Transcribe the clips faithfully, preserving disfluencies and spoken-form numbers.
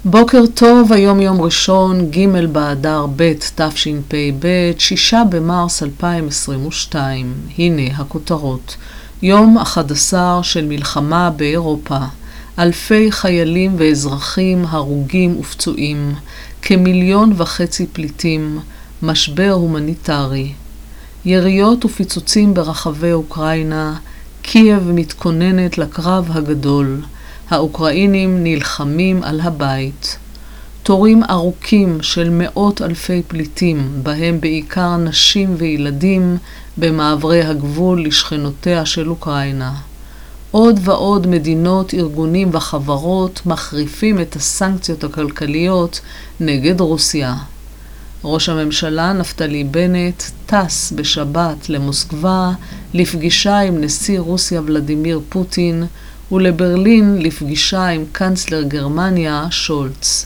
בוקר טוב, היום יום ראשון, ג' באדר ב' תשפ"ב, שישה במרס אלפיים עשרים ושתיים. הנה הכותרות. יום אחד עשר של מלחמה באירופה. אלפי חיילים ואזרחים הרוגים ופצועים, כמיליון וחצי פליטים, משבר הומניטרי. יריות ופיצוצים ברחבי אוקראינה, קייב מתכוננת לקרב הגדול. האוקראינים נלחמים על הבית. תורים ארוכים של מאות אלפי פליטים, בהם בעיקר נשים וילדים, במעברי הגבול לשכנותיה של אוקראינה. עוד ועוד מדינות, ארגונים וחברות מחריפים את הסנקציות הכלכליות נגד רוסיה. ראש הממשלה נפתלי בנט טס בשבת למוסקבה לפגישה עם נשיא רוסיה ולדימיר פוטין, ולברלין לפגישה עם קנצלר גרמניה שולץ.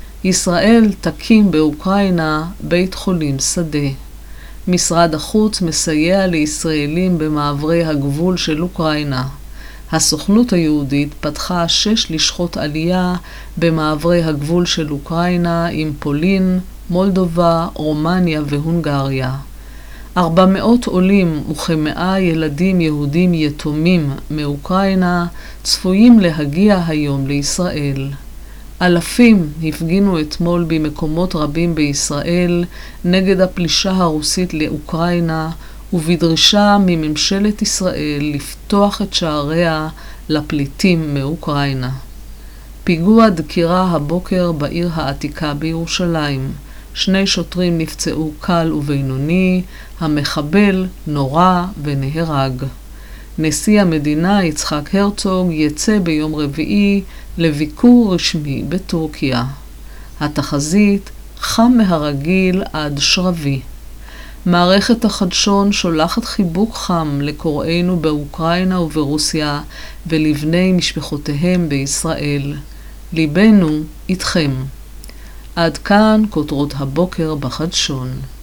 ישראל תקים באוקראינה בית חולים שדה. משרד החוץ מסייע לישראלים במעברי הגבול של אוקראינה. הסוכנות היהודית פתחה שש לשכות עלייה במעברי הגבול של אוקראינה עם פולין, מולדובה, רומניה והונגריה. ארבע מאות עולים וכמאה ילדים יהודים יתומים מאוקראינה צפויים להגיע היום לישראל. אלפים הפגינו אתמול במקומות רבים בישראל נגד הפלישה הרוסית לאוקראינה ובדרישה מממשלת ישראל לפתוח את שעריה לפליטים מאוקראינה. פיגוע דקירה הבוקר בעיר העתיקה בירושלים. שני שוטרים נפצעו קל ובינוני, המחבל נורה ונהרג. נשיא המדינה יצחק הרצוג יצא ביום רביעי לביקור רשמי בטורקיה. התחזית חם מהרגיל עד שרבי. מערכת החדשון שולחת חיבוק חם לקוראינו באוקראינה וברוסיה ולבני משפחותיהם בישראל. ליבנו איתכם. עד כאן כותרות הבוקר בחדשון.